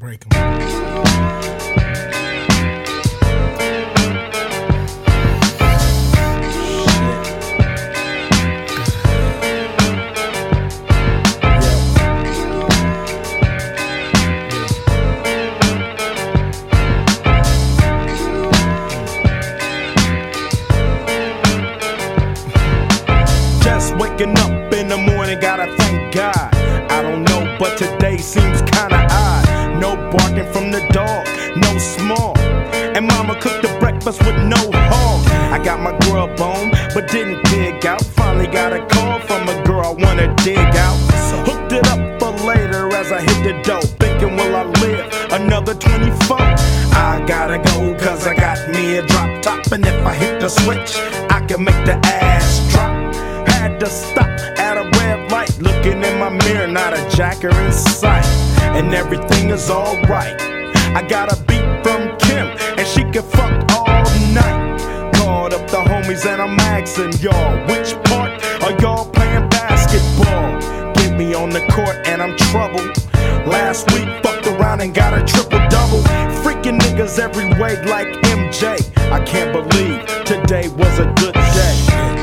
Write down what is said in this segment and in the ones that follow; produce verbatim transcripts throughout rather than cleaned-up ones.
break them. Just waking up in the morning, gotta thank God. I don't know, but today seems kinda odd. No barking from the dog, no small. And mama cooked the breakfast with no hog. I got my grub on, but didn't dig out. Finally got a call from a girl I wanna dig out. Hooked it up for later as I hit the dope. Thinking, will I live another twenty-four? I gotta go, cause I got me a drop top. And if I hit the switch, I can make the ass drop. Had to stop at a red light, looking in my mirror, not a jacker in sight. And everything is alright. I got a beat from Kim, and she can fuck all night. Called up the homies and I'm asking y'all, which part are y'all playing basketball? Get me on the court and I'm troubled. Last week fucked around and got a triple-double. Freaking niggas every way like M J. I can't believe today was a good day.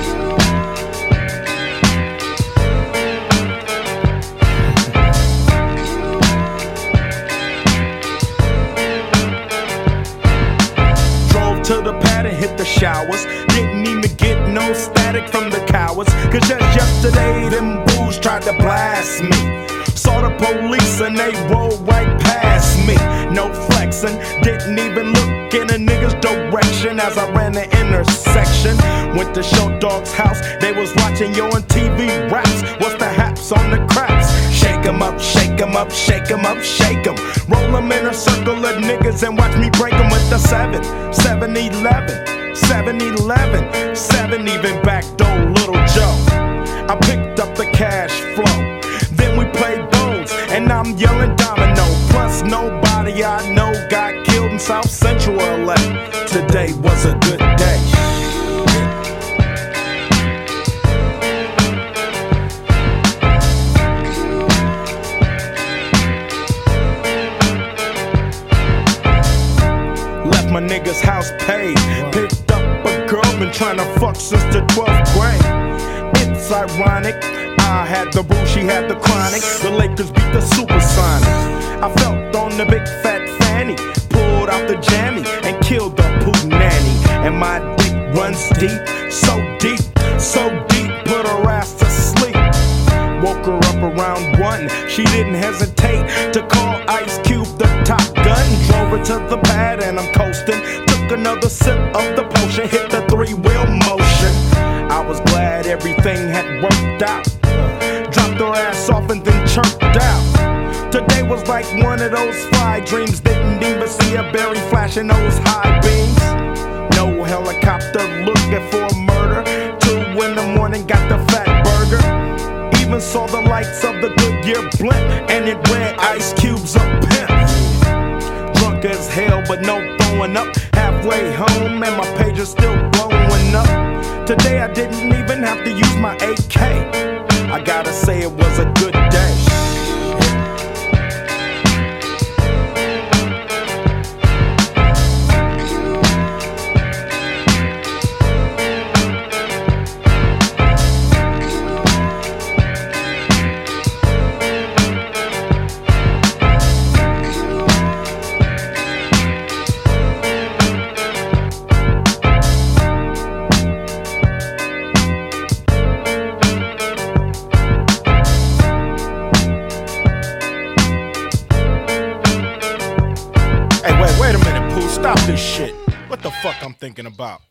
To the pad and hit the showers. Didn't even get no static from the cowards. Cause just yesterday them fools tried to blast me. Saw the police and they rolled right past me. No flexing, didn't even look in a nigga's direction as I ran the intersection. Went to Show Dog's house, they was watching yo on T V raps. What's the haps on the craps? Shake 'em up, shake 'em up, shake 'em up, shake 'em. Roll 'em in a circle of niggas and watch me break 'em with the seven, seven eleven, seven eleven, seven even backdoor Little Joe. I picked up the cash flow, then we played bones, and I'm yelling domino. Plus nobody I know got killed in South Central L A. Today was a good day. My nigga's house paid. Picked up a girl, been trying to fuck since the twelfth grade. It's ironic, I had the boo, she had the chronic. The Lakers beat the Supersonics. I felt on the big fat fanny, pulled out the jammy and killed the poo nanny. And my dick runs deep, so deep, so deep, put her ass to sleep. Woke her up around one, she didn't hesitate to call Ice Cube the Top Gun. Drove her to the pad and I'm coasting. Took another sip of the potion, hit the three-wheel motion. I was glad everything had worked out. Dropped her ass off and then chirped out. Today was like one of those fly dreams. Didn't even see a berry flashing those high beams. No helicopter looking for a murder. Two in the morning, got the fat burger. Even saw the lights of the Goodyear blimp, and it read Ice Cube's a pimp. Drunk as hell, but no throwing up. Halfway home, and my page is still blowing up. Today I didn't even have to use my A K. I gotta say it was a good day. Wait a minute, Pooh, stop this shit. What the fuck I'm thinking about?